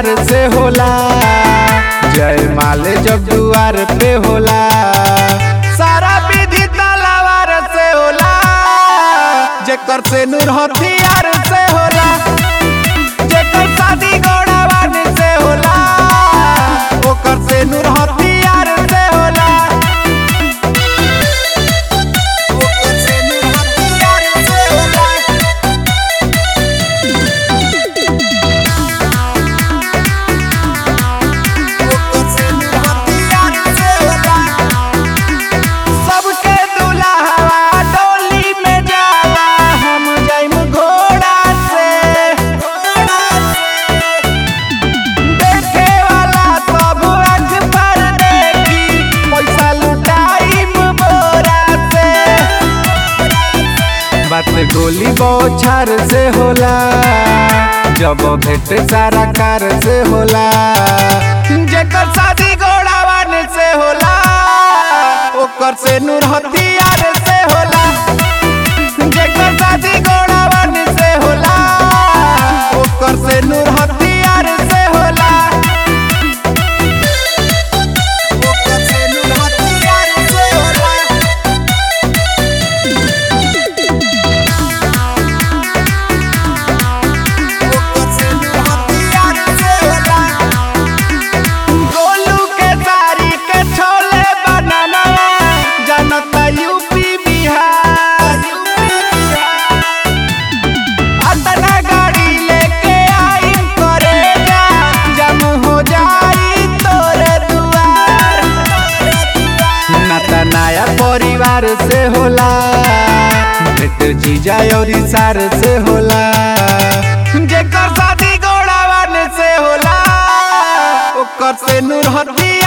सार से होला। जय माल जब दुआर पे होला, सारा विधि तलवार से होला। जेकर से नूर हथियार से होला, जेकर शादी घोड़ावान से होला, ओकर से नूर हथियार से होला। ओकर से नूर हथियार से होला। ओकर से नूर हथियार से होला। सबके दुल्हा डोली में जाला, हम जाइम घोड़ा से। देखे वाला सब आँख भर देखी, पैसा लुटाइम बोरा से। बात गोली बौछार से होला, जब भेट सारा कार से होला। जेकर शादी घोड़ावान से होला, ओकर से नूर हथियार से होला। जेकर शादी घोड़ावान से होला, ओकर से नूर हथियार से होला। ओकर से नूर हथियार से होला। ओकर से नूर हथियार से होला। गोलू के सारी के छोले बनाना, जनता यूपी बिहार। अतना गाड़ी लेके आई करेगा, जम हो जाई तोरे दुआर। नाता नया परिवार से होला, भेट जीजा और सार से होला। जेकर शादी घोड़ावान से होला, ओकर से नूर हथियार